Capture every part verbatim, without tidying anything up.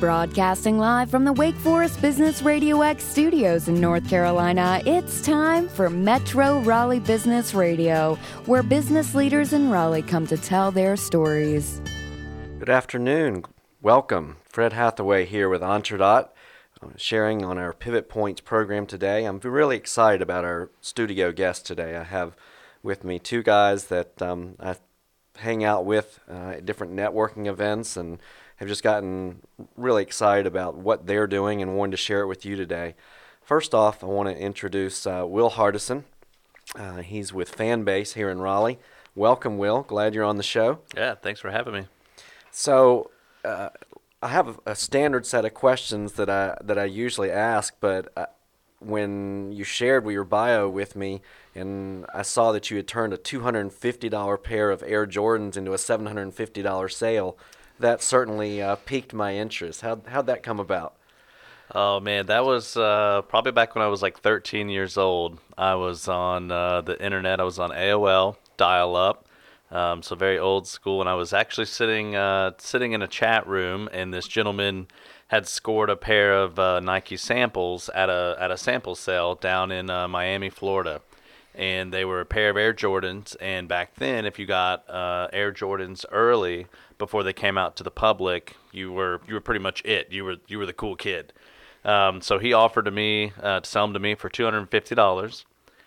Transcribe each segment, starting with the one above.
Broadcasting live from the Wake Forest Business Radio X studios in North Carolina, it's time for Metro Raleigh Business Radio, where business leaders in Raleigh come to tell their stories. Good afternoon. Welcome. Fred Hathaway here with Entradot, uh, sharing on our Pivot Points program today. I'm really excited about our studio guest today. I have with me two guys that um, I hang out with uh, at different networking events and have just gotten really excited about what they're doing and wanted to share it with you today. First off, I want to introduce uh, Will Hardison. Uh, he's with Fanbase here in Raleigh. Welcome, Will. Glad you're on the show. Yeah, thanks for having me. So uh, I have a, a standard set of questions that I that I usually ask, but uh, when you shared your bio with me and I saw that you had turned a two hundred fifty dollars pair of Air Jordans into a seven hundred fifty dollars sale, that certainly uh, piqued my interest. How, how'd that come about? Oh, man, that was uh, probably back when I was like thirteen years old. I was on uh, the internet. I was on A O L, dial-up, um, so very old school. And I was actually sitting uh, sitting in a chat room, and this gentleman had scored a pair of uh, Nike samples at a at a sample sale down in uh, Miami, Florida. And they were a pair of Air Jordans, and back then, if you got uh, Air Jordans early, before they came out to the public, you were you were pretty much it. You were you were the cool kid. Um, so he offered to me uh, to sell them to me for two hundred fifty dollars,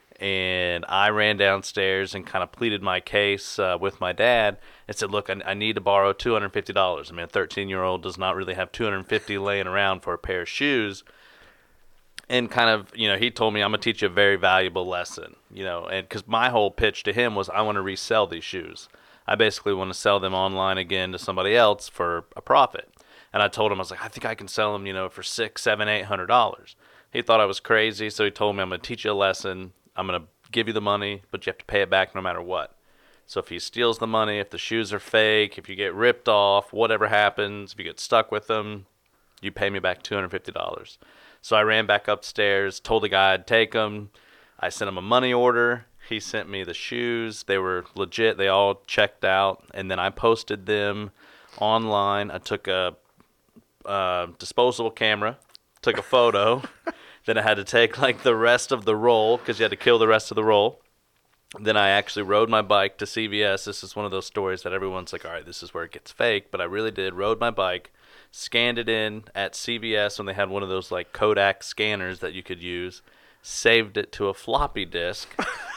and I ran downstairs and kind of pleaded my case uh, with my dad and said, "Look, I, I need to borrow two hundred fifty dollars. I mean, a thirteen-year-old does not really have two hundred fifty dollars laying around for a pair of shoes." And kind of, you know, he told me, I'm going to teach you a very valuable lesson, you know, and because my whole pitch to him was I want to resell these shoes. I basically want to sell them online again to somebody else for a profit. And I told him, I was like, I think I can sell them, you know, for six, seven, eight hundred dollars. He thought I was crazy, so he told me, I'm going to teach you a lesson. I'm going to give you the money, but you have to pay it back no matter what. So if he steals the money, if the shoes are fake, if you get ripped off, whatever happens, if you get stuck with them, you pay me back two hundred fifty dollars. So I ran back upstairs, told the guy I'd take them. I sent him a money order. He sent me the shoes. They were legit. They all checked out. And then I posted them online. I took a uh, disposable camera, took a photo. Then I had to take like the rest of the roll because you had to kill the rest of the roll. Then I actually rode my bike to C V S. This is one of those stories that everyone's like, all right, this is where it gets fake. But I really did. Rode my bike. Scanned it in at C V S when they had one of those like Kodak scanners that you could use, saved it to a floppy disk,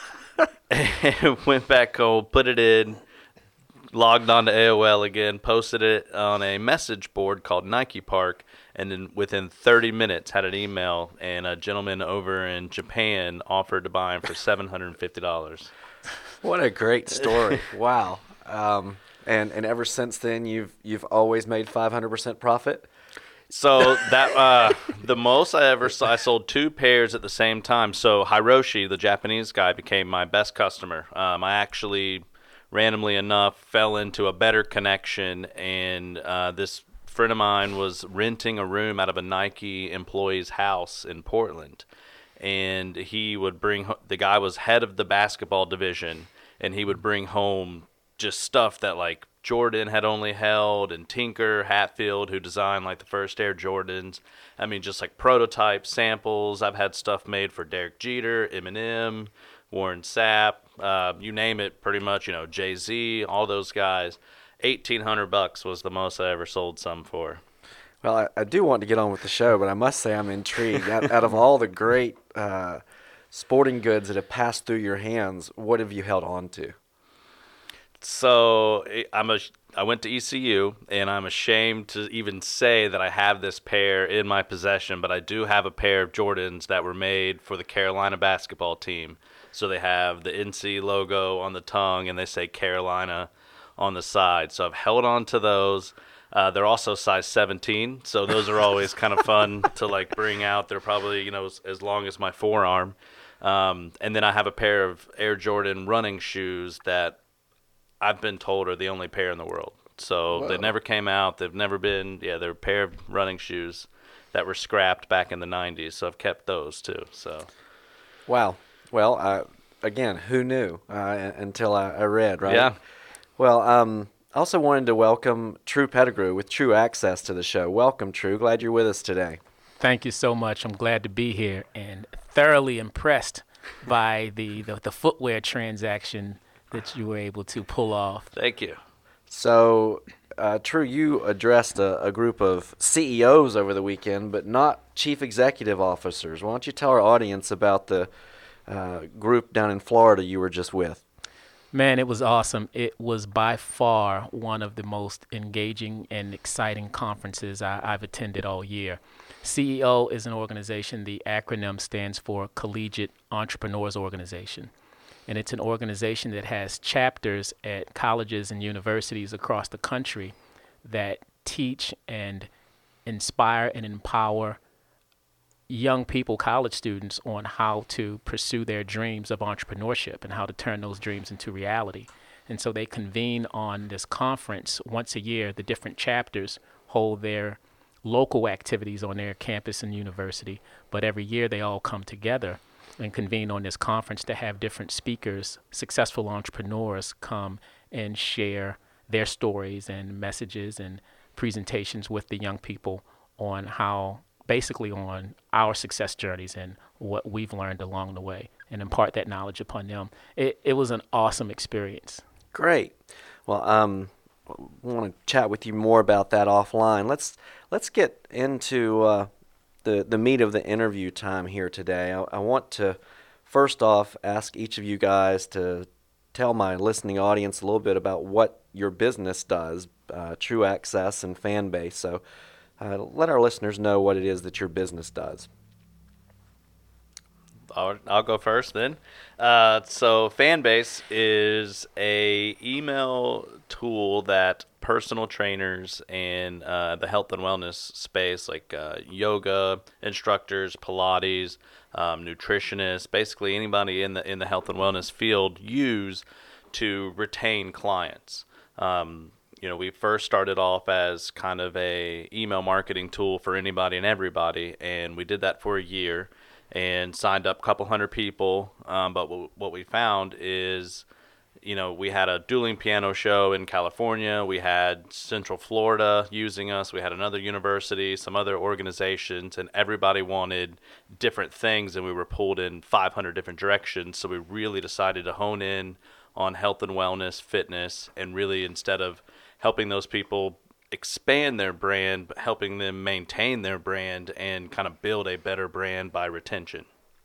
and went back home, put it in, logged on to A O L again, posted it on a message board called Nike Park, and then within thirty minutes had an email, and a gentleman over in Japan offered to buy them for seven hundred fifty dollars. What a great story. Wow. Um, And and ever since then, you've you've always made five hundred percent profit? So that uh, the most I ever saw, I sold two pairs at the same time. So Hiroshi, the Japanese guy, became my best customer. Um, I actually, randomly enough, fell into a better connection, and uh, this friend of mine was renting a room out of a Nike employee's house in Portland. And he would bring, the guy was head of the basketball division, and he would bring home just stuff that like Jordan had only held, and Tinker Hatfield, who designed like the first Air Jordans. I mean, just like prototype samples. I've had stuff made for Derek Jeter, Eminem, Warren Sapp, uh, you name it, pretty much. You know, Jay-Z, all those guys. Eighteen hundred bucks was the most I ever sold some for. Well, I, I do want to get on with the show, but I must say I'm intrigued. out, out of all the great uh, sporting goods that have passed through your hands, what have you held on to? So I'm a, I went to E C U, and I'm ashamed to even say that I have this pair in my possession, but I do have a pair of Jordans that were made for the Carolina basketball team. So they have the N C logo on the tongue, and they say Carolina on the side. So I've held on to those. Uh, they're also size seventeen, so those are always kind of fun to like bring out. They're probably, you know, as, as long as my forearm. Um, and then I have a pair of Air Jordan running shoes that I've been told are the only pair in the world. So Whoa. They never came out. They've never been, yeah, they're a pair of running shoes that were scrapped back in the nineties. So I've kept those too. So, wow. Well, uh, again, who knew uh, until I, I read, right? Yeah. Well, um, I also wanted to welcome True Pettigrew with True Access to the show. Welcome, True. Glad you're with us today. Thank you so much. I'm glad to be here and thoroughly impressed by the, the, the footwear transaction that you were able to pull off. Thank you. So, uh, True, you addressed a, a group of C E Os over the weekend, but not chief executive officers. Why don't you tell our audience about the uh, group down in Florida you were just with? Man, it was awesome. It was by far one of the most engaging and exciting conferences I, I've attended all year. C E O is an organization, the acronym stands for Collegiate Entrepreneurs Organization. And it's an organization that has chapters at colleges and universities across the country that teach and inspire and empower young people, college students, on how to pursue their dreams of entrepreneurship and how to turn those dreams into reality. And so they convene on this conference once a year. The different chapters hold their local activities on their campus and university, but every year they all come together and convene on this conference to have different speakers, successful entrepreneurs, come and share their stories and messages and presentations with the young people on how, basically on our success journeys and what we've learned along the way, and impart that knowledge upon them. It, it was an awesome experience. Great. Well, um, I want to chat with you more about that offline. Let's let's get into uh, the the meat of the interview time here today. I, I want to first off ask each of you guys to tell my listening audience a little bit about what your business does, uh, True Access and Fanbase. So uh, let our listeners know what it is that your business does. I'll, I'll go first then. Uh, so Fanbase is a email tool that personal trainers in uh, the health and wellness space, like uh, yoga instructors, Pilates, um, nutritionists, basically anybody in the in the health and wellness field, use to retain clients. Um, you know, we first started off as kind of a email marketing tool for anybody and everybody, and we did that for a year and signed up a couple hundred people. Um, but w- what we found is, you know, we had a dueling piano show in California. We had Central Florida using us. We had another university, some other organizations, and everybody wanted different things, and we were pulled in five hundred different directions. So we really decided to hone in on health and wellness, fitness, and really, instead of helping those people expand their brand, but helping them maintain their brand and kind of build a better brand by retention.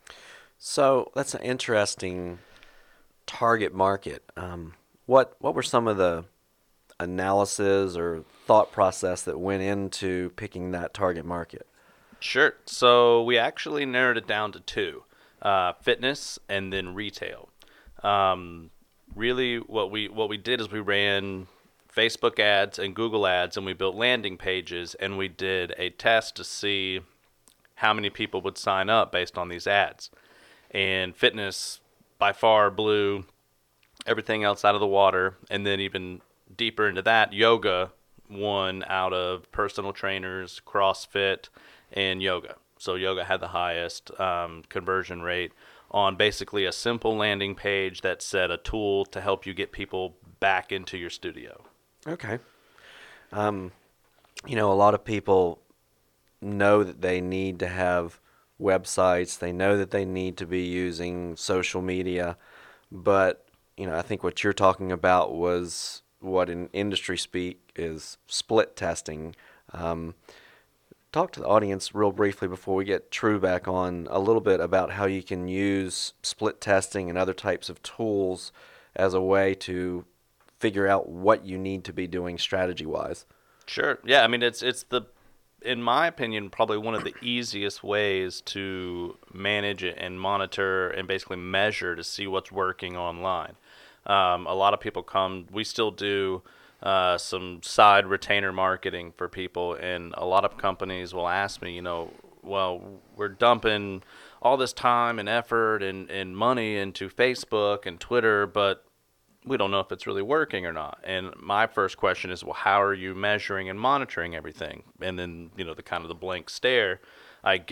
So that's an interesting target market. Um, what what were some of the analysis or thought process that went into picking that target market? Sure. So we actually narrowed it down to two, uh, fitness and then retail. Um, really what we what we did is we ran Facebook ads and Google ads, and we built landing pages, and we did a test to see how many people would sign up based on these ads. And fitness by far blew everything else out of the water, and then even deeper into that, yoga won out of personal trainers, CrossFit, and yoga. So yoga had the highest um, conversion rate on basically a simple landing page that said a tool to help you get people back into your studio. Okay. Um, you know, a lot of people know that they need to have websites. They know that they need to be using social media. But, you know, I think what you're talking about was what in industry speak is split testing. Um, talk to the audience real briefly before we get True back on a little bit about how you can use split testing and other types of tools as a way to figure out what you need to be doing strategy-wise. Sure. Yeah, I mean, it's it's the, in my opinion, probably one of the easiest ways to manage it and monitor and basically measure to see what's working online. Um, a lot of people come, we still do uh, some side retainer marketing for people, and a lot of companies will ask me, you know, well, we're dumping all this time and effort and, and money into Facebook and Twitter, but we don't know if it's really working or not. And my first question is, well, how are you measuring and monitoring everything? And then, you know, the kind of the blank stare I get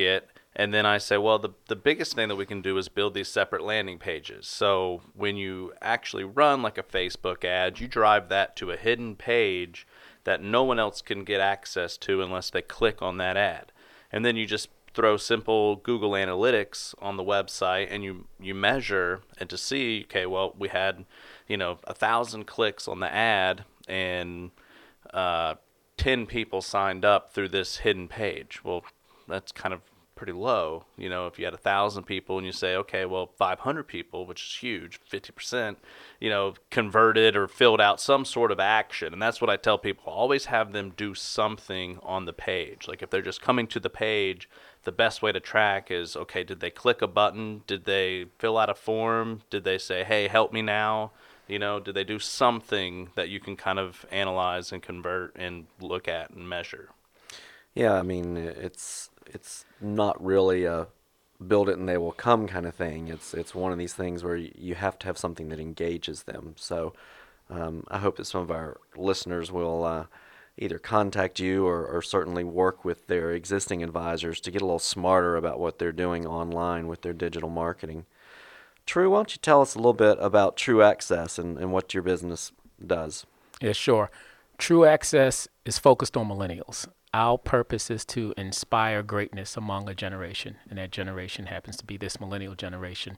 And then I say, well, the, the biggest thing that we can do is build these separate landing pages. So when you actually run like a Facebook ad, you drive that to a hidden page that no one else can get access to unless they click on that ad. And then you just throw simple Google Analytics on the website, and you, you measure and to see, okay, well, we had, you know, a thousand clicks on the ad, and uh, ten people signed up through this hidden page. Well, that's kind of pretty low. You know, if you had a thousand people and you say, okay, well, five hundred people, which is huge, fifty percent, you know, converted or filled out some sort of action. And that's what I tell people. Always have them do something on the page. Like if they're just coming to the page, the best way to track is, okay, did they click a button? Did they fill out a form? Did they say, hey, help me now? You know, did they do something that you can kind of analyze and convert and look at and measure? Yeah, I mean, it's it's not really a build it and they will come kind of thing. It's it's one of these things where you have to have something that engages them. So um, I hope that some of our listeners will uh, either contact you or, or certainly work with their existing advisors to get a little smarter about what they're doing online with their digital marketing. True, why don't you tell us a little bit about True Access and, and what your business does? Yeah, sure. True Access is focused on millennials. Our purpose is to inspire greatness among a generation, and that generation happens to be this millennial generation.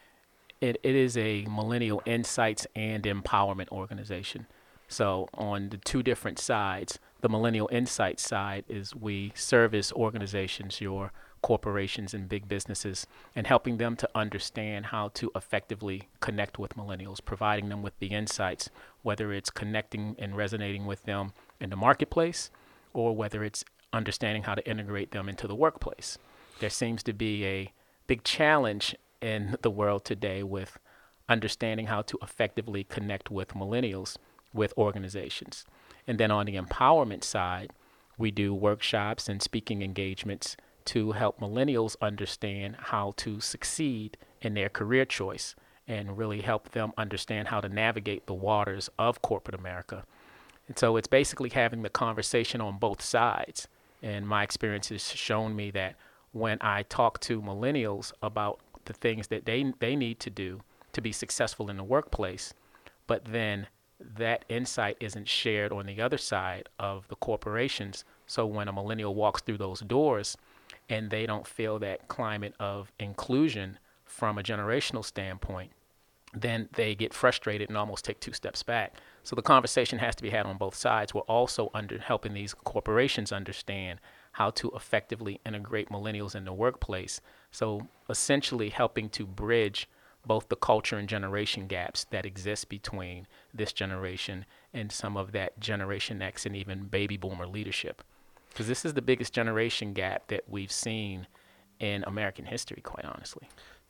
It, it is a millennial insights and empowerment organization. So on the two different sides, the millennial insights side is we service organizations, your corporations and big businesses, and helping them to understand how to effectively connect with millennials, providing them with the insights, whether it's connecting and resonating with them in the marketplace, or whether it's understanding how to integrate them into the workplace. There seems to be a big challenge in the world today with understanding how to effectively connect with millennials with organizations. And then on the empowerment side, we do workshops and speaking engagements to help millennials understand how to succeed in their career choice and really help them understand how to navigate the waters of corporate America. And so it's basically having the conversation on both sides. And my experience has shown me that when I talk to millennials about the things that they they need to do to be successful in the workplace, but then that insight isn't shared on the other side of the corporations. So when a millennial walks through those doors and they don't feel that climate of inclusion from a generational standpoint, then they get frustrated and almost take two steps back. So the conversation has to be had on both sides. We're also under helping these corporations understand how to effectively integrate millennials in the workplace. So essentially helping to bridge both the culture and generation gaps that exist between this generation and some of that Generation X and even baby boomer leadership. Because this is the biggest generation gap that we've seen in American history, quite honestly.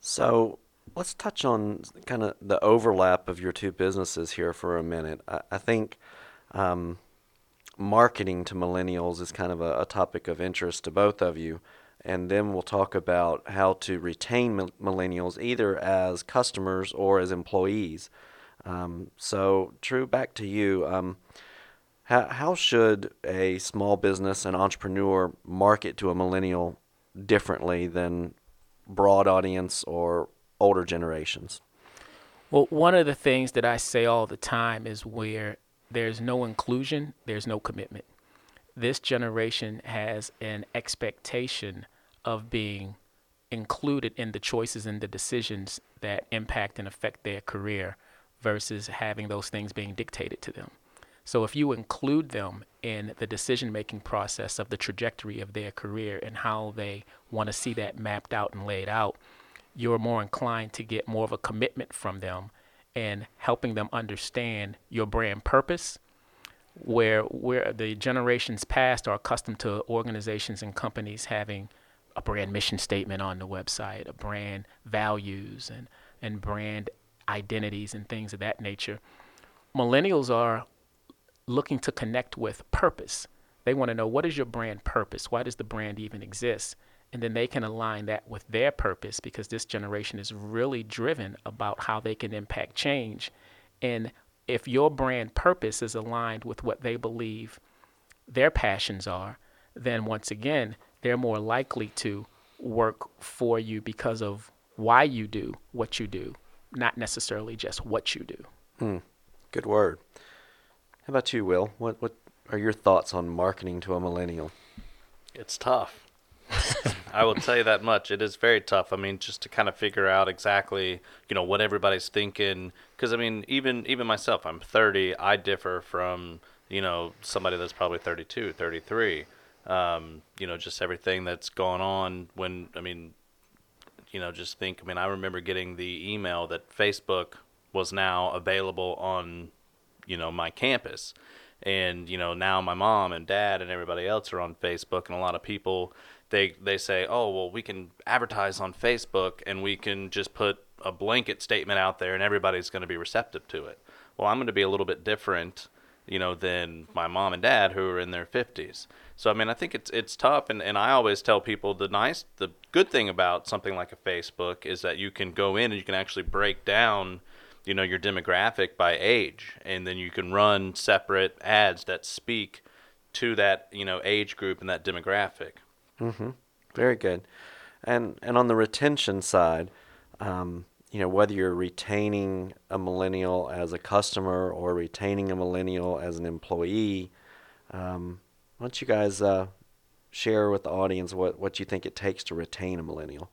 So let's touch on kind of the overlap of your two businesses here for a minute. I, I think um, marketing to millennials is kind of a, a topic of interest to both of you. And then we'll talk about how to retain mi- millennials either as customers or as employees. Um, so, True, back to you. Um, how, how should a small business and entrepreneur market to a millennial differently than broad audience or older generations? Well, one of the things that I say all the time is where there's no inclusion, there's no commitment. This generation has an expectation of being included in the choices and the decisions that impact and affect their career versus having those things being dictated to them. So if you include them in the decision-making process of the trajectory of their career and how they want to see that mapped out and laid out, you're more inclined to get more of a commitment from them and helping them understand your brand purpose, where where the generations past are accustomed to organizations and companies having a brand mission statement on the website, a brand values and, and brand identities and things of that nature. Millennials are looking to connect with purpose. They want to know, what is your brand purpose? Why does the brand even exist? And then they can align that with their purpose, because this generation is really driven about how they can impact change. And if your brand purpose is aligned with what they believe their passions are, then once again, they're more likely to work for you because of why you do what you do, not necessarily just what you do. Hmm. Good word. How about you, Will? What what are your thoughts on marketing to a millennial? It's tough. I will tell you that much. It is very tough. I mean, just to kind of figure out exactly, you know, what everybody's thinking. Because, I mean, even even myself, I'm thirty. I differ from, you know, somebody that's probably thirty-two, thirty-three. Um, you know, just everything that's going on when, I mean, you know, just think, I mean, I remember getting the email that Facebook was now available on, you know, my campus. And, you know, now my mom and dad and everybody else are on Facebook, and a lot of people, they they say, oh, well, we can advertise on Facebook and we can just put a blanket statement out there and everybody's going to be receptive to it. Well, I'm going to be a little bit different, you know, than my mom and dad who are in their fifties. So, I mean, I think it's it's tough, and, and I always tell people the nice, the good thing about something like a Facebook is that you can go in and you can actually break down, you know, your demographic by age, and then you can run separate ads that speak to that, you know, age group and that demographic. Mm-hmm. Very good. And and on the retention side, um, you know, whether you're retaining a millennial as a customer or retaining a millennial as an employee, um, why don't you guys uh, share with the audience what, what you think it takes to retain a millennial?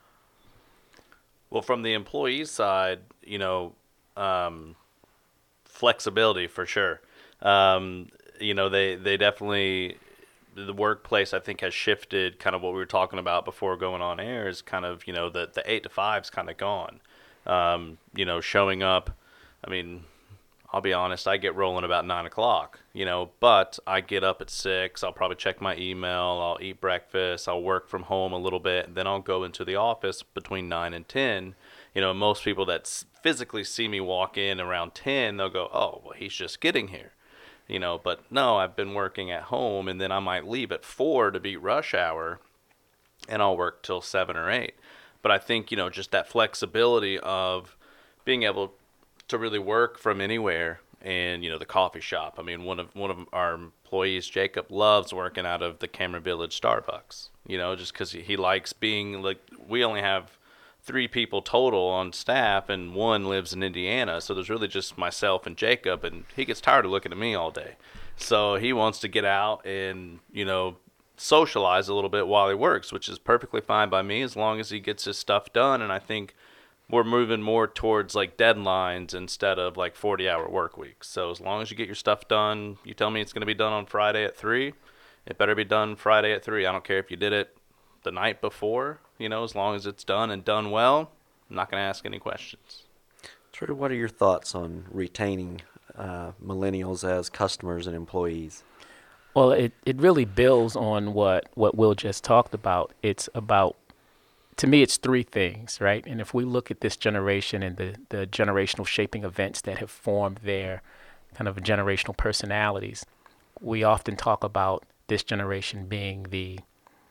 Well, from the employee side, you know, um, flexibility for sure. Um, you know, they, they definitely, the workplace I think has shifted. Kind of what we were talking about before going on air is kind of, you know, the, the eight to five's kind of gone. Um, you know, showing up, I mean, I'll be honest, I get rolling about nine o'clock, you know, but I get up at six. I'll probably check my email. I'll eat breakfast. I'll work from home a little bit. And then I'll go into the office between nine and ten. You know, most people that physically see me walk in around ten, they'll go, oh, well, he's just getting here. You know, but no, I've been working at home, and then I might leave at four to beat rush hour, and I'll work till seven or eight. But I think, you know, just that flexibility of being able to really work from anywhere, and, you know, the coffee shop. I mean, one of one of our employees, Jacob, loves working out of the Cameron Village Starbucks, you know, just because he, he likes being, like, we only have three people total on staff, and one lives in Indiana, so there's really just myself and Jacob, and he gets tired of looking at me all day. So he wants to get out and, you know, socialize a little bit while he works, which is perfectly fine by me as long as he gets his stuff done. And I think we're moving more towards like deadlines instead of like forty hour work weeks. So as long as you get your stuff done, you tell me it's going to be done on Friday at three, it better be done Friday at three. I don't care if you did it the night before, you know, as long as it's done and done well, I'm not going to ask any questions. Drew, what are your thoughts on retaining uh, millennials as customers and employees? Well, it, it really builds on what, what Will just talked about. It's about, to me, it's three things, right? And if we look at this generation and the, the generational shaping events that have formed their kind of generational personalities, we often talk about this generation being the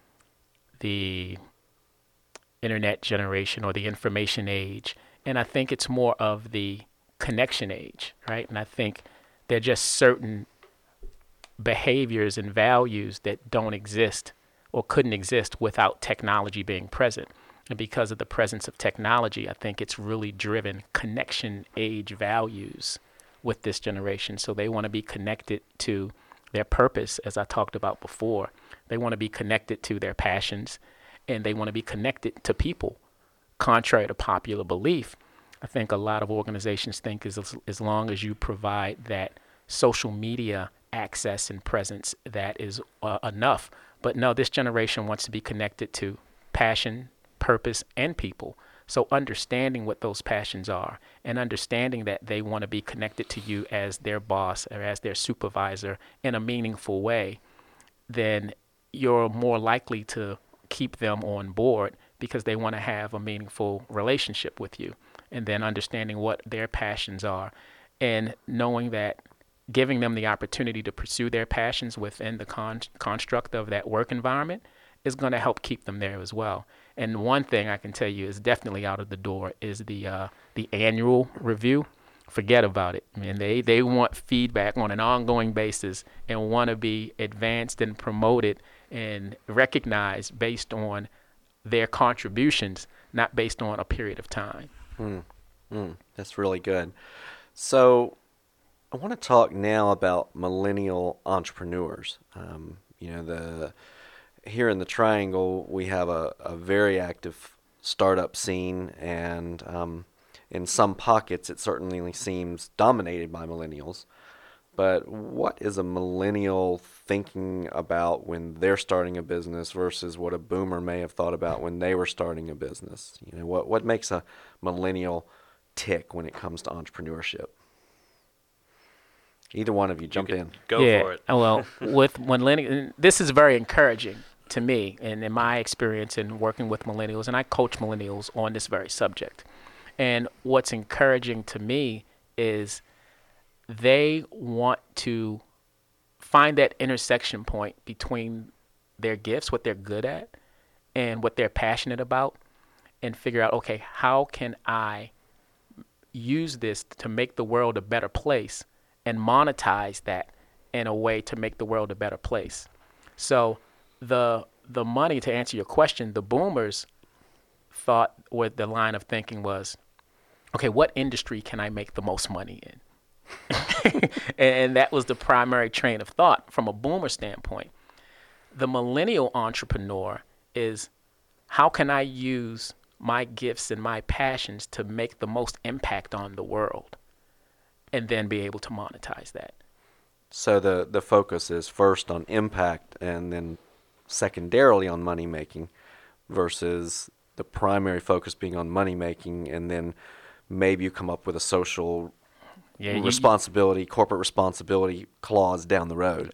the internet generation or the information age. And I think it's more of the connection age, right? And I think there are just certain behaviors and values that don't exist or couldn't exist without technology being present. And because of the presence of technology, I think it's really driven connection age values with this generation. So they want to be connected to their purpose, as I talked about before. They want to be connected to their passions, and they want to be connected to people. Contrary to popular belief, I think a lot of organizations think as, as long as you provide that social media access and presence, that is uh, enough. But no, this generation wants to be connected to passion, purpose, and people. So understanding what those passions are and understanding that they want to be connected to you as their boss or as their supervisor in a meaningful way, then you're more likely to keep them on board because they want to have a meaningful relationship with you. And then understanding what their passions are and knowing that giving them the opportunity to pursue their passions within the con- construct of that work environment is going to help keep them there as well. And one thing I can tell you is definitely out of the door is the uh, the annual review. Forget about it. I mean, they, they want feedback on an ongoing basis and want to be advanced and promoted and recognized based on their contributions, not based on a period of time. Mm, mm, that's really good. So I want to talk now about millennial entrepreneurs. Um, you know, the here in the Triangle, we have a, a very active startup scene, and um, in some pockets, it certainly seems dominated by millennials. But what is a millennial thinking about when they're starting a business versus what a boomer may have thought about when they were starting a business? You know, what what makes a millennial tick when it comes to entrepreneurship? Either one of you, jump You in. Go yeah, for it. Well, with millennials, this is very encouraging to me, and in my experience in working with millennials, and I coach millennials on this very subject. And what's encouraging to me is they want to find that intersection point between their gifts, what they're good at, and what they're passionate about, and figure out, okay, how can I use this to make the world a better place and monetize that in a way to make the world a better place. So the the money, to answer your question, the boomers thought, or the line of thinking was, okay, what industry can I make the most money in? And that was the primary train of thought from a boomer standpoint. The millennial entrepreneur is, how can I use my gifts and my passions to make the most impact on the world, and then be able to monetize that? So the, the focus is first on impact and then secondarily on money making, versus the primary focus being on money making, and then maybe you come up with a social Yeah, you, responsibility, corporate responsibility clause down the road.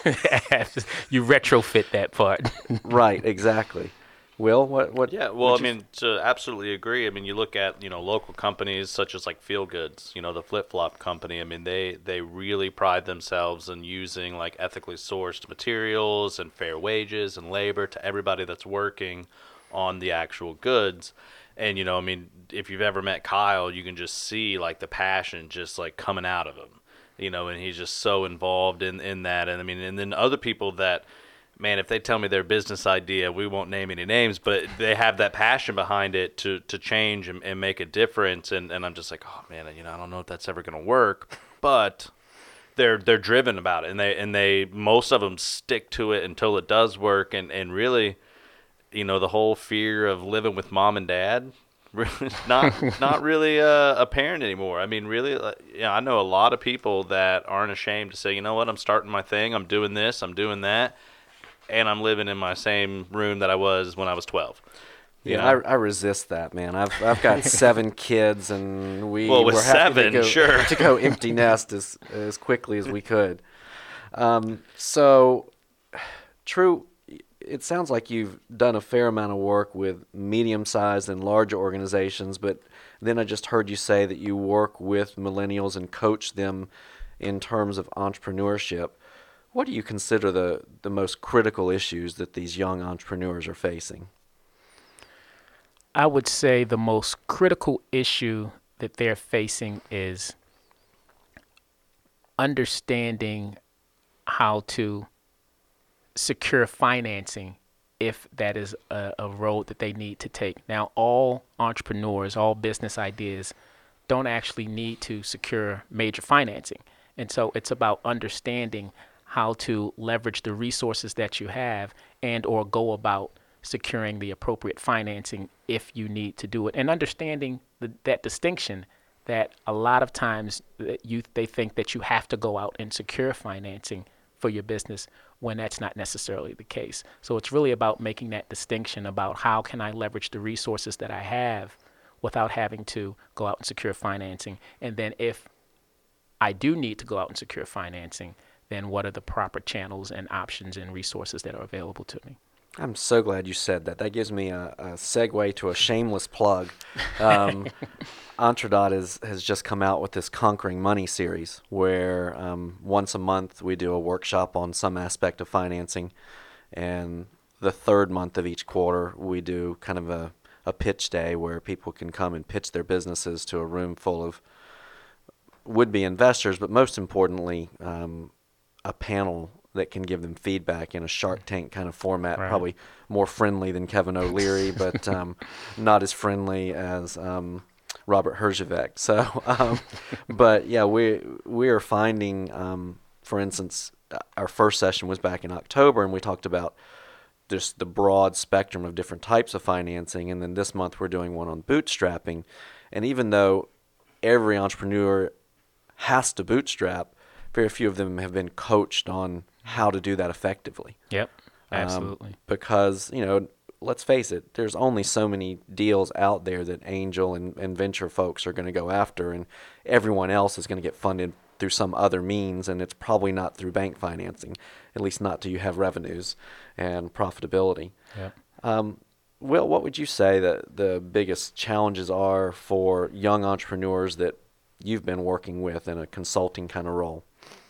you retrofit that part. Right, exactly. Will, what, what? Yeah, well, I would you- mean, to absolutely agree. I mean, you look at, you know, local companies such as like Feel Goods, you know, the flip-flop company. I mean, they, they really pride themselves in using like ethically sourced materials and fair wages and labor to everybody that's working on the actual goods. And, you know, I mean, if you've ever met Kyle, you can just see like the passion just like coming out of him, you know, and he's just so involved in, in that. And I mean, and then other people that, man, if they tell me their business idea, we won't name any names, but they have that passion behind it to, to change and, and make a difference. And, and I'm just like, oh man, you know, I don't know if that's ever going to work, but they're, they're driven about it. And they, and they, most of them stick to it until it does work. And, and really, you know, the whole fear of living with mom and dad, not, not really uh, apparent anymore. I mean, really, uh, you know, I know a lot of people that aren't ashamed to say, you know what, I'm starting my thing. I'm doing this, I'm doing that. And I'm living in my same room that I was when I was twelve. You Yeah, know? I, I resist that, man. I've I've got seven kids, and we Well, with were happy seven, to go, sure. to go empty nest as as quickly as we could. Um, so, True, it sounds like you've done a fair amount of work with medium-sized and larger organizations, but then I just heard you say that you work with millennials and coach them in terms of entrepreneurship. What do you consider the, the most critical issues that these young entrepreneurs are facing? I would say the most critical issue that they're facing is understanding how to secure financing if that is a, a road that they need to take. Now, all entrepreneurs, all business ideas don't actually need to secure major financing. And so it's about understanding how to leverage the resources that you have and or go about securing the appropriate financing if you need to do it, and understanding the, that distinction that a lot of times that you they think that you have to go out and secure financing for your business when that's not necessarily the case. So it's really about making that distinction about how can I leverage the resources that I have without having to go out and secure financing, and then if I do need to go out and secure financing, then what are the proper channels and options and resources that are available to me? I'm so glad you said that. That gives me a, a segue to a shameless plug. Um, Entradot is, has just come out with this Conquering Money series where um, once a month we do a workshop on some aspect of financing, and the third month of each quarter we do kind of a, a pitch day where people can come and pitch their businesses to a room full of would-be investors, but most importantly, um, a panel that can give them feedback in a Shark Tank kind of format, Right. probably more friendly than Kevin O'Leary, but um, not as friendly as um, Robert Herjavec. So, um, but yeah, we we are finding, um, for instance, our first session was back in October, and we talked about just the broad spectrum of different types of financing, and then this month we're doing one on bootstrapping. And even though every entrepreneur has to bootstrap, very few of them have been coached on how to do that effectively. Yep, absolutely. Um, because, you know, let's face it, there's only so many deals out there that angel and, and venture folks are going to go after, and everyone else is going to get funded through some other means, and it's probably not through bank financing, at least not till you have revenues and profitability. Yep. Um, Will, what would you say that the biggest challenges are for young entrepreneurs that you've been working with in a consulting kind of role?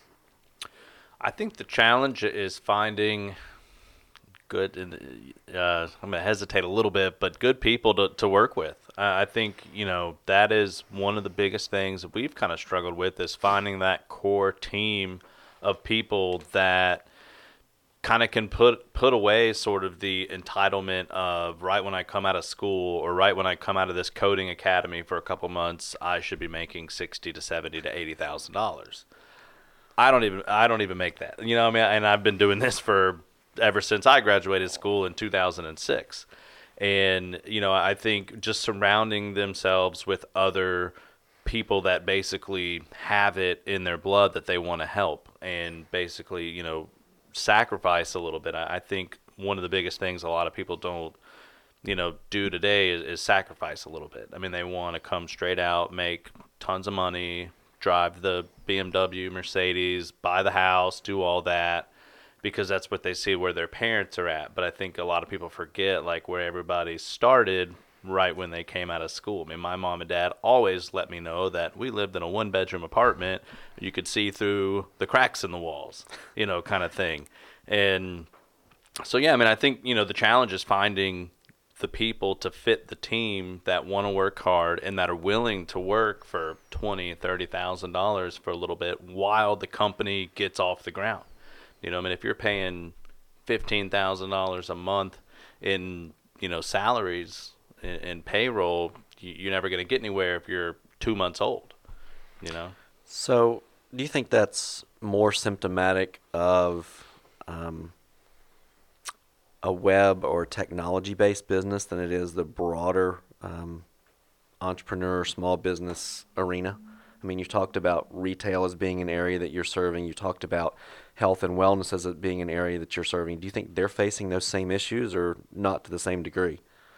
I think the challenge is finding good, and uh, I'm going to hesitate a little bit, but good people to, to work with. Uh, I think, you know, that is one of the biggest things that we've kind of struggled with, is finding that core team of people that kind of can put put away sort of the entitlement of right when I come out of school or right when I come out of this coding academy for a couple months, I should be making sixty to seventy to eighty thousand dollars. I don't even I don't even make that. You know what I mean? And I've been doing this for ever since I graduated school in two thousand six. And, you know, I think just surrounding themselves with other people that basically have it in their blood that they want to help and basically, you know, sacrifice a little bit. I, I think one of the biggest things a lot of people don't, you know, do today is, is sacrifice a little bit. I mean, they want to come straight out, make tons of money, drive the B M W, Mercedes, buy the house, do all that, because that's what they see where their parents are at. But I think a lot of people forget, like, where everybody started right when they came out of school. I mean, my mom and dad always let me know that we lived in a one-bedroom apartment. You could see through the cracks in the walls, you know, kind of thing. And so, yeah, I mean, I think, you know, the challenge is finding the people to fit the team that want to work hard and that are willing to work for twenty thousand dollars, thirty thousand dollars for a little bit while the company gets off the ground. You know, I mean, if you're paying fifteen thousand dollars a month in, you know, salaries and, and payroll, you, you're never going to get anywhere if you're two months old, you know? So do you think that's more symptomatic of um, a web or technology-based business than it is the broader um, entrepreneur, small business arena? I mean, you talked about retail as being an area that you're serving. You talked about health and wellness as it being an area that you're serving. Do you think they're facing those same issues or not to the same degree?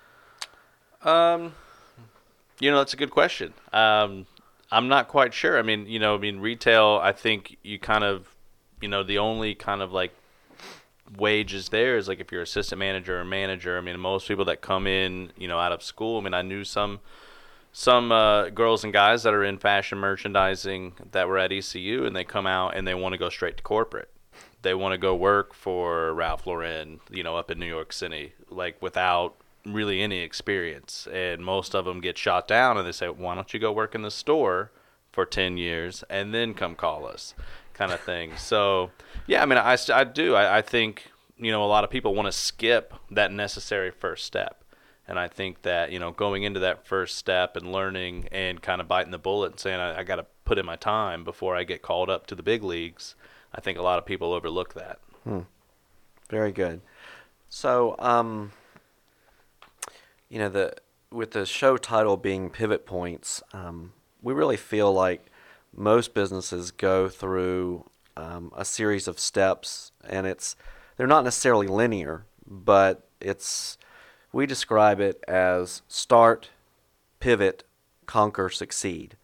Um, you know, that's a good question. Um, I'm not quite sure. I mean, you know, I mean, retail, I think you kind of, you know, the only kind of like wages there is like if you're assistant manager or manager. I mean, most people that come in, you know, out of school, I mean, I knew some some uh, girls and guys that are in fashion merchandising that were at E C U, and they come out and they want to go straight to corporate. They want to go work for Ralph Lauren, you know, up in New York City, like without really any experience. And most of them get shot down, and they say, why don't you go work in the store for ten years and then come call us, kind of thing. So, yeah, I mean, I, I do. I, I think, you know, a lot of people want to skip that necessary first step. And I think that, you know, going into that first step and learning and kind of biting the bullet and saying, I, I got to put in my time before I get called up to the big leagues, I think a lot of people overlook that. Hmm. Very good. So, um, you know, the with the show title being Pivot Points, um, we really feel like most businesses go through um, a series of steps, and it's they're not necessarily linear, but it's we describe it as start, pivot, conquer, succeed.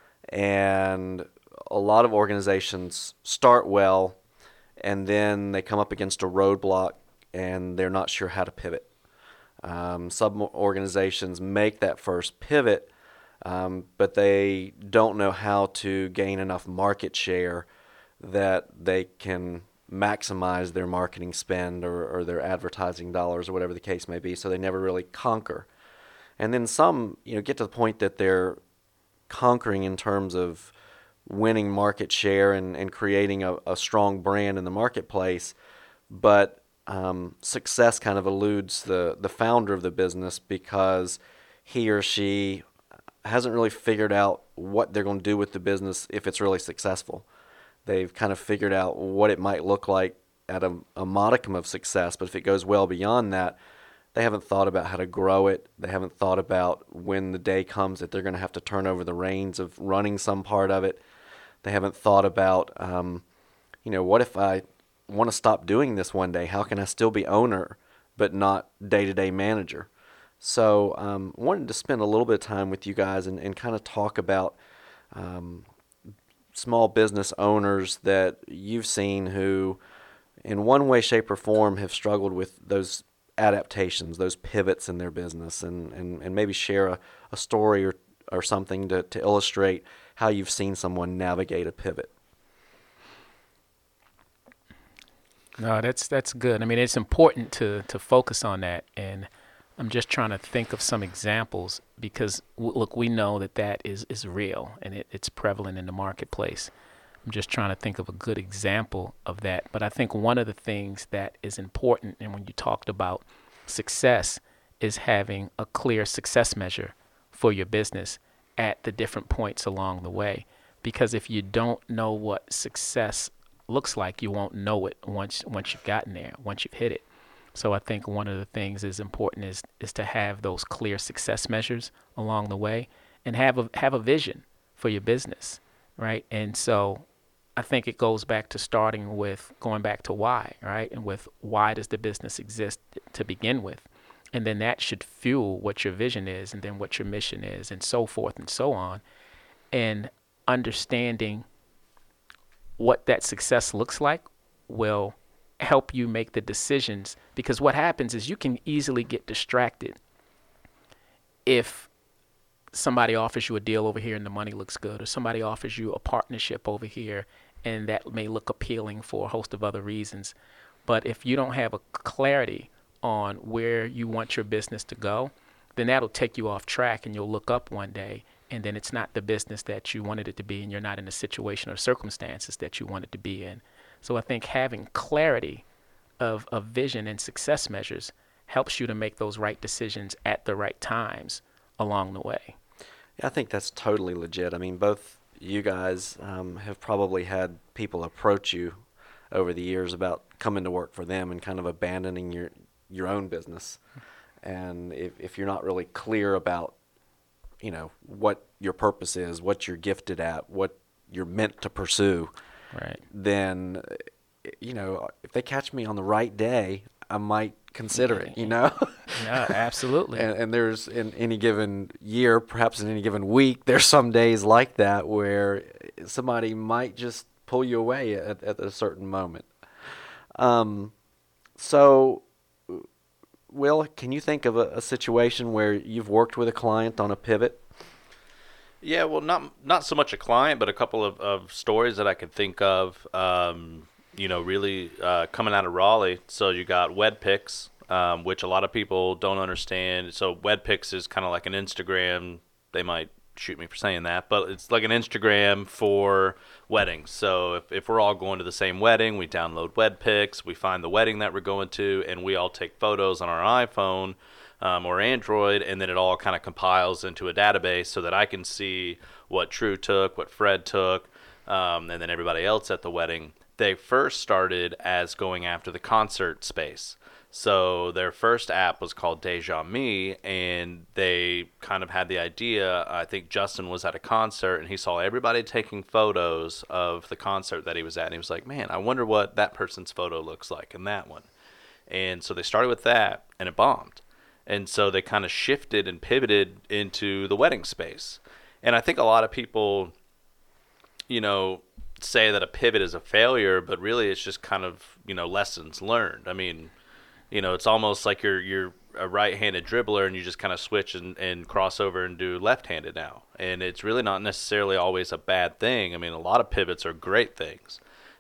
And a lot of organizations start well, and then they come up against a roadblock, and they're not sure how to pivot. Um, some organizations make that first pivot, um, but they don't know how to gain enough market share that they can maximize their marketing spend or, or their advertising dollars or whatever the case may be, so they never really conquer. And then some, you know, get to the point that they're conquering in terms of winning market share and, and creating a, a strong brand in the marketplace. But um, success kind of eludes the, the founder of the business because he or she hasn't really figured out what they're going to do with the business if it's really successful. They've kind of figured out what it might look like at a, a modicum of success, but if it goes well beyond that, they haven't thought about how to grow it. They haven't thought about when the day comes that they're going to have to turn over the reins of running some part of it. They haven't thought about, um, you know, what if I want to stop doing this one day? How can I still be owner but not day-to-day manager? So um, I wanted to spend a little bit of time with you guys and, and kind of talk about um, small business owners that you've seen who in one way, shape, or form have struggled with those adaptations, those pivots in their business, and, and, and maybe share a, a story or, or something to, to illustrate how you've seen someone navigate a pivot. No, that's that's good. I mean, it's important to, to focus on that, and I'm just trying to think of some examples because, w- look, we know that that is, is real, and it, it's prevalent in the marketplace. I'm just trying to think of a good example of that. But I think one of the things that is important, and when you talked about success, is having a clear success measure for your business at the different points along the way. Because if you don't know what success looks like, you won't know it once once you've gotten there, once you've hit it. So I think one of the things is important is is to have those clear success measures along the way and have a have a vision for your business, right? And so I think it goes back to starting with going back to why, right? And with why does the business exist to begin with? And then that should fuel what your vision is and then what your mission is and so forth and so on. And understanding what that success looks like will help you make the decisions, because what happens is you can easily get distracted if somebody offers you a deal over here and the money looks good, or somebody offers you a partnership over here and that may look appealing for a host of other reasons. But if you don't have a clarity on where you want your business to go, then that'll take you off track, and you'll look up one day and then it's not the business that you wanted it to be, and you're not in the situation or circumstances that you wanted to be in. So I think having clarity of, of vision and success measures helps you to make those right decisions at the right times along the way. Yeah, I think that's totally legit. I mean, both you guys um, have probably had people approach you over the years about coming to work for them and kind of abandoning your your own business. And if, if you're not really clear about, you know, what your purpose is, what you're gifted at, what you're meant to pursue, right, then, you know, if they catch me on the right day, I might consider it, you know? Yeah, absolutely. and, and there's, in any given year, perhaps in any given week, there's some days like that where somebody might just pull you away at, at a certain moment. Um, so, Will, can you think of a, a situation where you've worked with a client on a pivot? Yeah, well, not not so much a client, but a couple of, of stories that I could think of, um, you know, really uh, coming out of Raleigh. So you got WedPix, um, which a lot of people don't understand. So WedPix is kind of like an Instagram. They might shoot me for saying that, but it's like an Instagram for weddings. So if, if we're all going to the same wedding, we download WedPix, we find the wedding that we're going to, and we all take photos on our iPhone um, or Android, and then it all kind of compiles into a database so that I can see what True took, what Fred took, um, and then everybody else at the wedding. They first started as going after the concert space. So their first app was called Deja Me, and they kind of had the idea. I think Justin was at a concert, and he saw everybody taking photos of the concert that he was at, and he was like, man, I wonder what that person's photo looks like in that one. And so they started with that, and it bombed. And so they kind of shifted and pivoted into the wedding space. And I think a lot of people, you know, say that a pivot is a failure, but really it's just kind of, you know, lessons learned. I mean, you know, it's almost like you're you're a right-handed dribbler and you just kind of switch and, and cross over and do left-handed now. And it's really not necessarily always a bad thing. I mean, a lot of pivots are great things.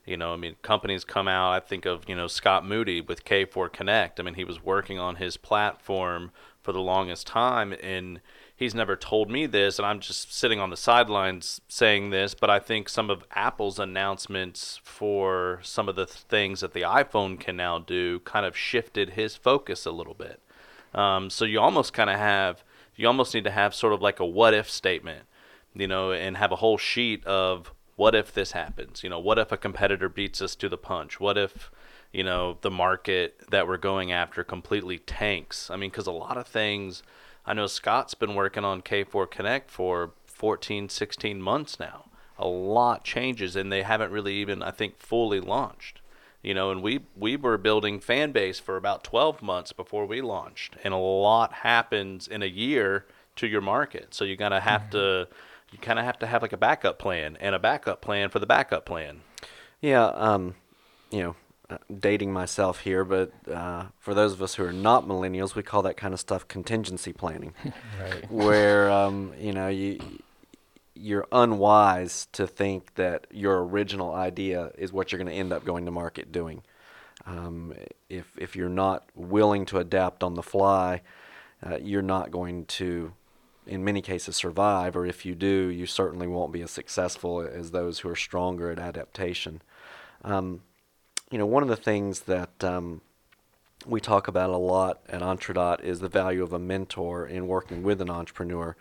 You know, I mean, companies come out. I think of, you know, Scott Moody with K four Connect. I mean, he was working on his platform for the longest time, and he's never told me this, and I'm just sitting on the sidelines saying this, but I think some of Apple's announcements for some of the things that the iPhone can now do kind of shifted his focus a little bit. Um, so you almost kind of have, you almost need to have sort of like a what if statement, you know, and have a whole sheet of what if this happens? You know, what if a competitor beats us to the punch? What if, you know, the market that we're going after completely tanks? I mean, because a lot of things, I know Scott's been working on K four Connect for fourteen, sixteen months now. A lot changes, and they haven't really even, I think, fully launched. You know, and we we were building fan base for about twelve months before we launched, and a lot happens in a year to your market. So you gotta have mm-hmm. to, you kind of have to have like a backup plan and a backup plan for the backup plan. Yeah, um, you know, uh, dating myself here, but uh, for those of us who are not millennials, we call that kind of stuff contingency planning, right? Where um, you know you. you're unwise to think that your original idea is what you're going to end up going to market doing. Um, if if you're not willing to adapt on the fly, uh, you're not going to, in many cases, survive. Or if you do, you certainly won't be as successful as those who are stronger at adaptation. Um, you know, one of the things that um, we talk about a lot at Entradot is the value of a mentor in working with an entrepreneur.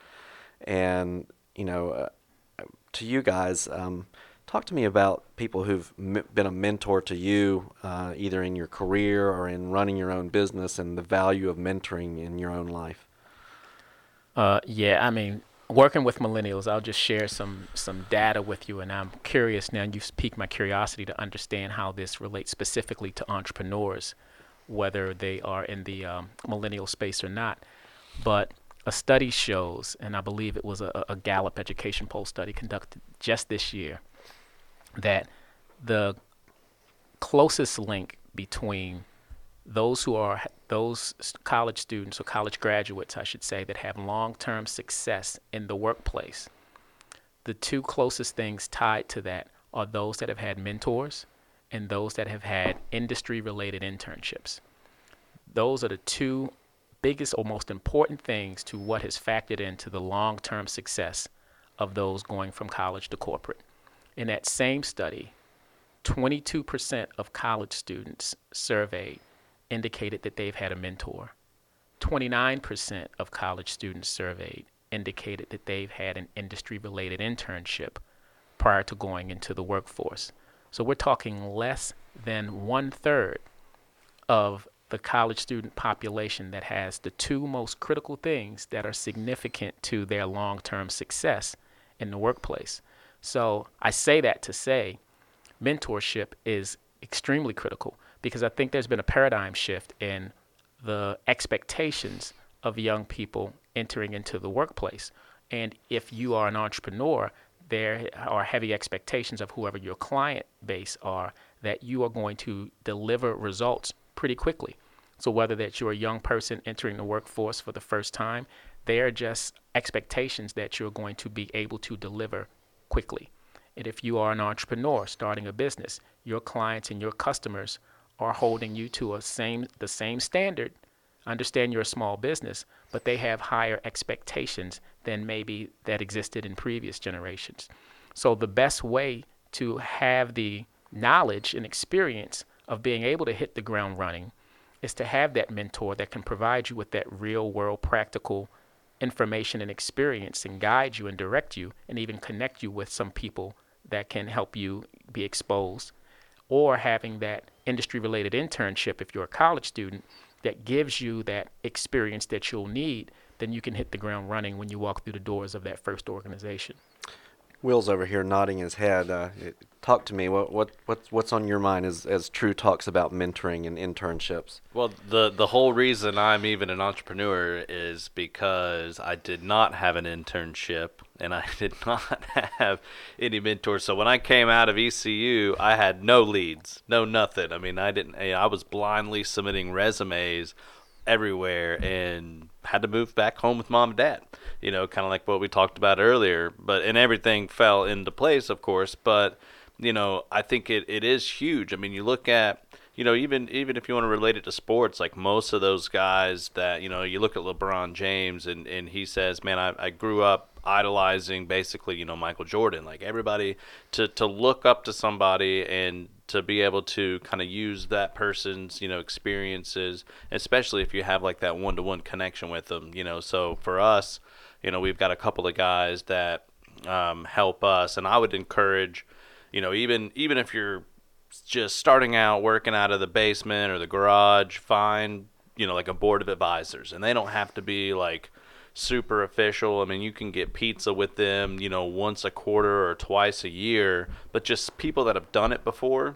And you know, uh, to you guys, um, talk to me about people who've m- been a mentor to you, uh, either in your career or in running your own business, and the value of mentoring in your own life. Uh, yeah, I mean, working with millennials, I'll just share some some data with you, and I'm curious now. You've piqued my curiosity to understand how this relates specifically to entrepreneurs, whether they are in the um, millennial space or not. But a study shows, and I believe it was a, a Gallup education poll study conducted just this year, that the closest link between those who are those college students or college graduates, I should say, that have long-term success in the workplace, the two closest things tied to that are those that have had mentors and those that have had industry-related internships. Those are the two biggest or most important things to what has factored into the long-term success of those going from college to corporate. In that same study, twenty-two percent of college students surveyed indicated that they've had a mentor. twenty-nine percent of college students surveyed indicated that they've had an industry-related internship prior to going into the workforce. So we're talking less than one-third of the college student population that has the two most critical things that are significant to their long-term success in the workplace. So I say that to say mentorship is extremely critical, because I think there's been a paradigm shift in the expectations of young people entering into the workplace. And if you are an entrepreneur, there are heavy expectations of whoever your client base are, that you are going to deliver results pretty quickly. So whether that you're a young person entering the workforce for the first time, they are just expectations that you're going to be able to deliver quickly. And if you are an entrepreneur starting a business, your clients and your customers are holding you to a same the same standard. I understand you're a small business, but they have higher expectations than maybe that existed in previous generations. So the best way to have the knowledge and experience of being able to hit the ground running is to have that mentor that can provide you with that real world practical information and experience and guide you and direct you and even connect you with some people that can help you be exposed, or having that industry related internship if you're a college student that gives you that experience that you'll need. Then you can hit the ground running when you walk through the doors of that first organization. Will's over here nodding his head. Uh, it, talk to me. What what what's what's on your mind as as True talks about mentoring and internships? Well, the the whole reason I'm even an entrepreneur is because I did not have an internship and I did not have any mentors. So when I came out of E C U, I had no leads, no nothing. I mean, I didn't. I was blindly submitting resumes everywhere and had to move back home with mom and dad, you know, kind of like what we talked about earlier. But and everything fell into place, of course, but you know, I think it, it is huge. I mean, you look at, you know, even even if you want to relate it to sports, like most of those guys that, you know, you look at LeBron James and, and he says, man, I, I grew up idolizing basically, you know, Michael Jordan. Like everybody to, to look up to somebody and to be able to kind of use that person's, you know, experiences, especially if you have like that one-to-one connection with them, you know. So for us, you know, we've got a couple of guys that um, help us, and I would encourage, you know, even even if you're just starting out working out of the basement or the garage, find, you know, like a board of advisors, and they don't have to be like super official. I mean, you can get pizza with them, you know, once a quarter or twice a year, but just people that have done it before.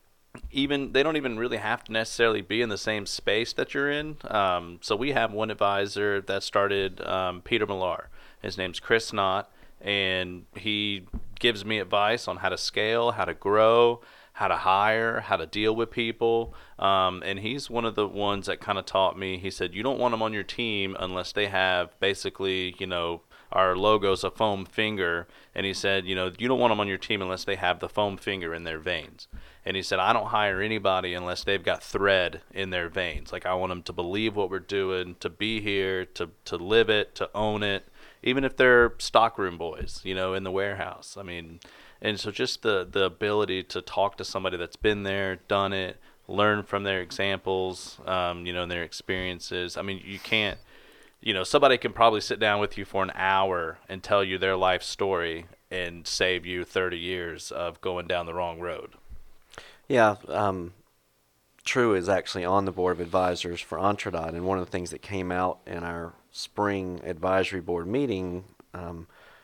Even they don't even really have to necessarily be in the same space that you're in. Um, so we have one advisor that started, um, Peter Millar. His name's Chris Knott, and he gives me advice on how to scale, how to grow, how to hire, how to deal with people. Um, and he's one of the ones that kind of taught me. He said, you don't want them on your team unless they have basically, you know, our logo's a foam finger. And he said, you know, you don't want them on your team unless they have the foam finger in their veins. And he said, I don't hire anybody unless they've got thread in their veins. Like I want them to believe what we're doing, to be here, to, to live it, to own it, even if they're stockroom boys, you know, in the warehouse. I mean, and so just the, the ability to talk to somebody that's been there, done it, learn from their examples, um, you know, and their experiences. I mean, you can't, you know, somebody can probably sit down with you for an hour and tell you their life story and save you thirty years of going down the wrong road. Yeah, um, True is actually on the board of advisors for Entradot, and one of the things that came out in our spring advisory board meeting um,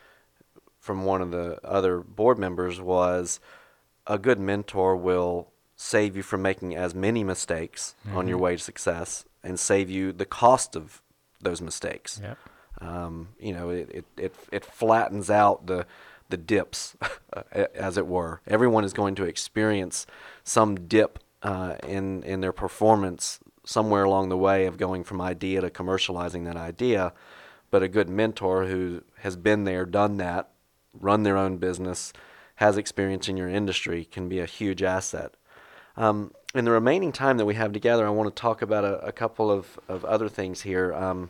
from one of the other board members was a good mentor will save you from making as many mistakes mm-hmm. on your way to success and save you the cost of those mistakes. Yep. Um, you know, it, it, it, it flattens out the the dips, as it were. Everyone is going to experience some dip uh, in in their performance somewhere along the way of going from idea to commercializing that idea. But a good mentor who has been there, done that, run their own business, has experience in your industry can be a huge asset. Um, in the remaining time that we have together, I want to talk about a, a couple of, of other things here. Um,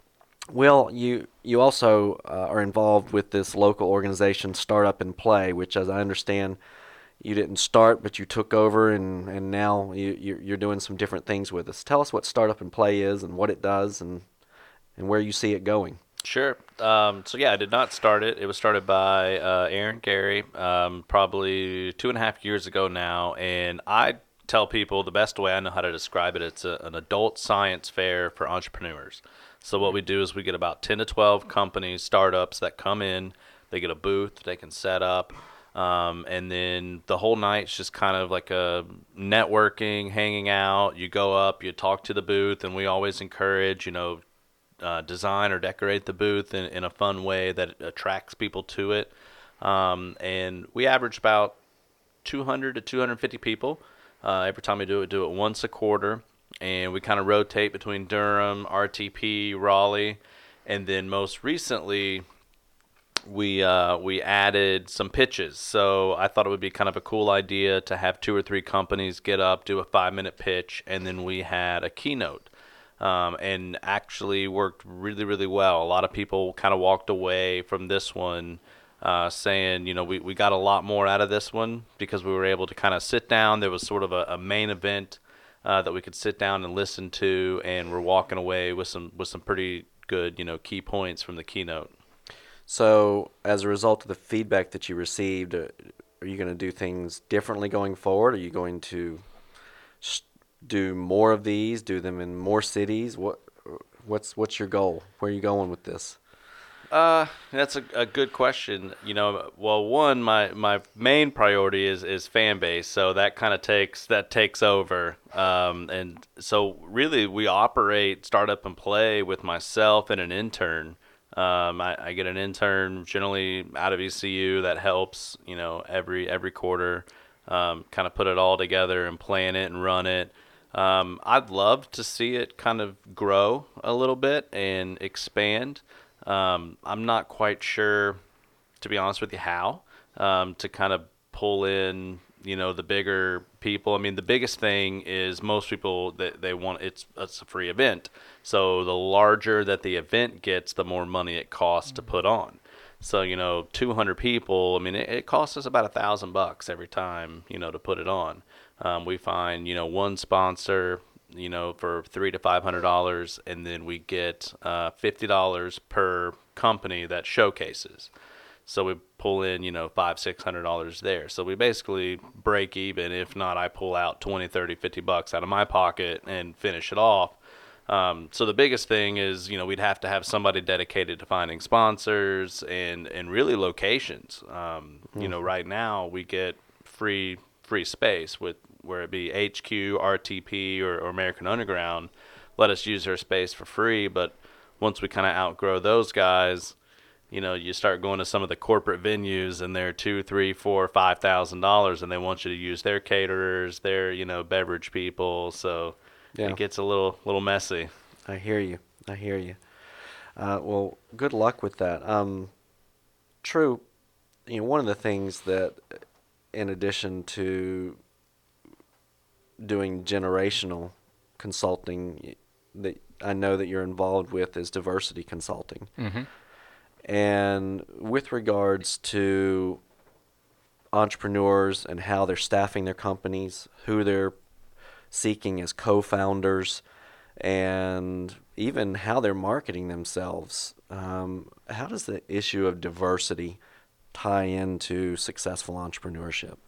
Will, you you also uh, are involved with this local organization, Startup and Play, which, as I understand, you didn't start, but you took over, and, and now you, you're, you're doing some different things with us. Tell us what Startup and Play is and what it does and and where you see it going. Sure. Um, so, yeah, I did not start it. It was started by uh, Aaron Gary um, probably two and a half years ago now, and I tell people the best way I know how to describe it, it's a, an adult science fair for entrepreneurs. So what we do is we get about ten to twelve companies, startups that come in. They get a booth they can set up. Um, and then the whole night's just kind of like a networking, hanging out. You go up, you talk to the booth, and we always encourage, you know, uh, design or decorate the booth in, in a fun way that attracts people to it. Um, and we average about two hundred to two hundred fifty people. Uh, every time we do it, do it once a quarter. And we kind of rotate between Durham, R T P, Raleigh, and then most recently we uh, we added some pitches. So I thought it would be kind of a cool idea to have two or three companies get up, do a five-minute pitch, and then we had a keynote. Um, and actually worked really, really well. A lot of people kind of walked away from this one uh, saying, you know, we, we got a lot more out of this one because we were able to kind of sit down. There was sort of a, a main event Uh, that we could sit down and listen to, and we're walking away with some with some pretty good, you know, key points from the keynote. So, as a result of the feedback that you received, uh, are you going to do things differently going forward? Are you going to sh- do more of these? Do them in more cities? What what's what's your goal? Where are you going with this? Uh, that's a, a good question. You know, well, one, my, my main priority is, is fan base, so that kind of takes that takes over. Um, and so really, we operate Startup and Play with myself and an intern. Um, I, I get an intern generally out of E C U that helps, you know, every every quarter, um, kind of put it all together and plan it and run it. Um, I'd love to see it kind of grow a little bit and expand. Um, I'm not quite sure, to be honest with you, how um, to kind of pull in, you know, the bigger people. I mean, the biggest thing is most people that they want it's it's a free event. So the larger that the event gets, the more money it costs to put on. So, you know, two hundred people, I mean, it, it costs us about a thousand bucks every time, you know, to put it on. Um, we find, you know, one sponsor, you know, for three to five hundred dollars, and then we get uh, fifty dollars per company that showcases. So we pull in, you know, five, six hundred dollars there. So we basically break even. If not, I pull out twenty, thirty, fifty bucks out of my pocket and finish it off. Um, so the biggest thing is, you know, we'd have to have somebody dedicated to finding sponsors and, and really locations. Um, mm-hmm. You know, right now we get free free space with where it be H Q, R T P, or, or American Underground. Let us use their space for free. But once we kind of outgrow those guys, you know, you start going to some of the corporate venues and they're two, three, four, five thousand dollars, and they want you to use their caterers, their, you know, beverage people. So yeah. It gets a little little messy. I hear you. I hear you. Uh, well, good luck with that. Um, True. You know, one of the things that, in addition to doing generational consulting, that I know that you're involved with is diversity consulting. Mm-hmm. And with regards to entrepreneurs and how they're staffing their companies, who they're seeking as co-founders, and even how they're marketing themselves, um, how does the issue of diversity tie into successful entrepreneurship?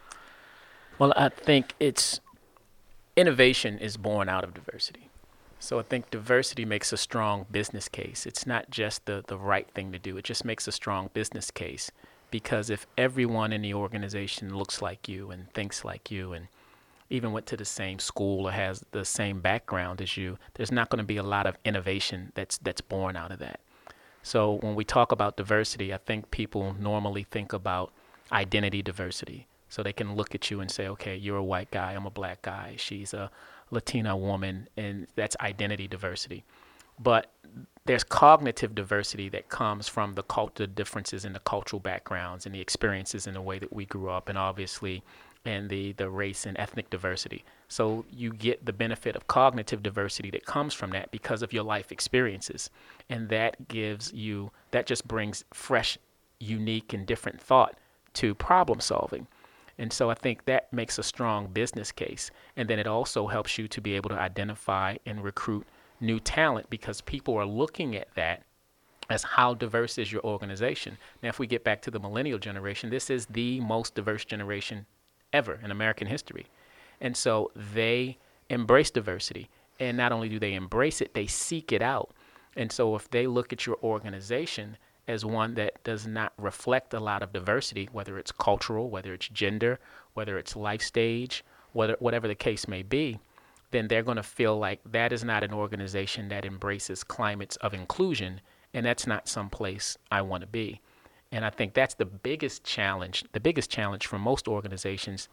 Well, I think it's innovation is born out of diversity. So I think diversity makes a strong business case. It's not just the, the right thing to do. It just makes a strong business case, because if everyone in the organization looks like you and thinks like you and even went to the same school or has the same background as you, there's not going to be a lot of innovation that's that's born out of that. So when we talk about diversity, I think people normally think about identity diversity. So they can look at you and say, okay, you're a white guy, I'm a black guy, she's a Latina woman, and that's identity diversity. But there's cognitive diversity that comes from the cult, the differences in the cultural backgrounds and the experiences in the way that we grew up, and obviously and the, the race and ethnic diversity. So you get the benefit of cognitive diversity that comes from that because of your life experiences. And that gives you, that just brings fresh, unique, and different thought to problem solving. And so I think that makes a strong business case. And then it also helps you to be able to identify and recruit new talent, because people are looking at that as how diverse is your organization. Now, if we get back to the millennial generation, this is the most diverse generation ever in American history. And so they embrace diversity. And not only do they embrace it, they seek it out. And so if they look at your organization as one that does not reflect a lot of diversity, whether it's cultural, whether it's gender, whether it's life stage, whether whatever the case may be, then they're going to feel like that is not an organization that embraces climates of inclusion, and that's not someplace I want to be. And I think that's the biggest challenge. The biggest challenge for most organizations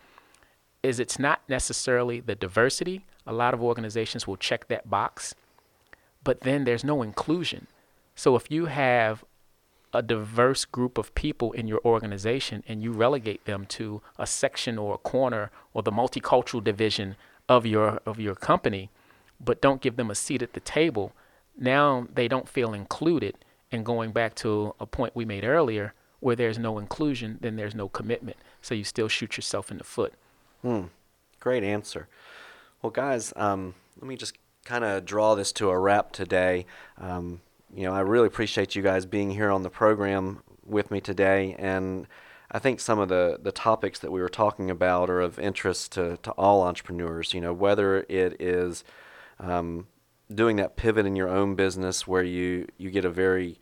is it's not necessarily the diversity. A lot of organizations will check that box, but then there's no inclusion. So if you have a diverse group of people in your organization and you relegate them to a section or a corner or the multicultural division of your of your company, but don't give them a seat at the table, now they don't feel included. And going back to a point we made earlier, where there's no inclusion, then there's no commitment. So you still shoot yourself in the foot. Hmm. Great answer. Well, guys, um, let me just kind of draw this to a wrap today. Um, you know, I really appreciate you guys being here on the program with me today. And I think some of the, the topics that we were talking about are of interest to, to all entrepreneurs, you know, whether it is um, doing that pivot in your own business where you, you get a very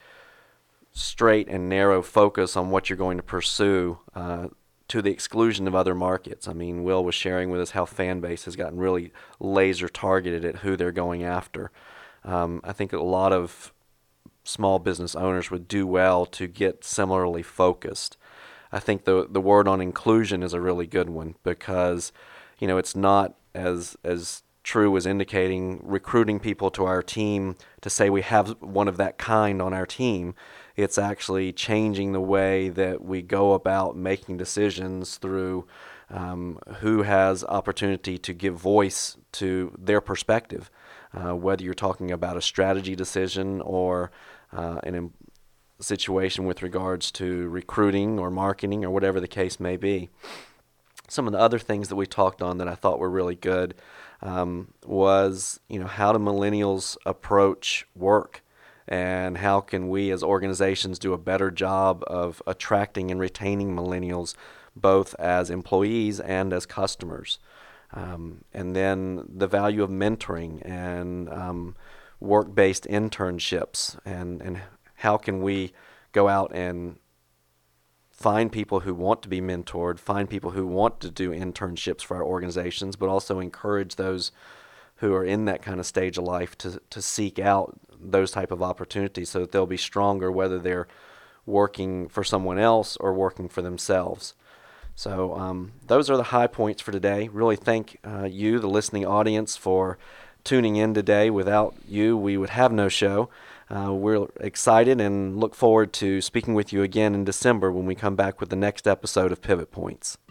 straight and narrow focus on what you're going to pursue uh, to the exclusion of other markets. I mean, Will was sharing with us how Fanbase has gotten really laser targeted at who they're going after. Um, I think a lot of small business owners would do well to get similarly focused. I think the the word on inclusion is a really good one, because, you know, it's not as as True was indicating, recruiting people to our team to say we have one of that kind on our team. It's actually changing the way that we go about making decisions through um, who has opportunity to give voice to their perspective, uh, whether you're talking about a strategy decision or uh, an em- situation with regards to recruiting or marketing or whatever the case may be. Some of the other things that we talked on that I thought were really good um, was, you know, how do millennials approach work, and how can we as organizations do a better job of attracting and retaining millennials, both as employees and as customers. Um, and then the value of mentoring and um, work-based internships, and, and how can we go out and find people who want to be mentored, find people who want to do internships for our organizations, but also encourage those who are in that kind of stage of life to, to seek out those type of opportunities so that they'll be stronger, whether they're working for someone else or working for themselves. So um, those are the high points for today. Really thank uh, you, the listening audience, for tuning in today. Without you, we would have no show. Uh, we're excited and look forward to speaking with you again in December when we come back with the next episode of Pivot Points.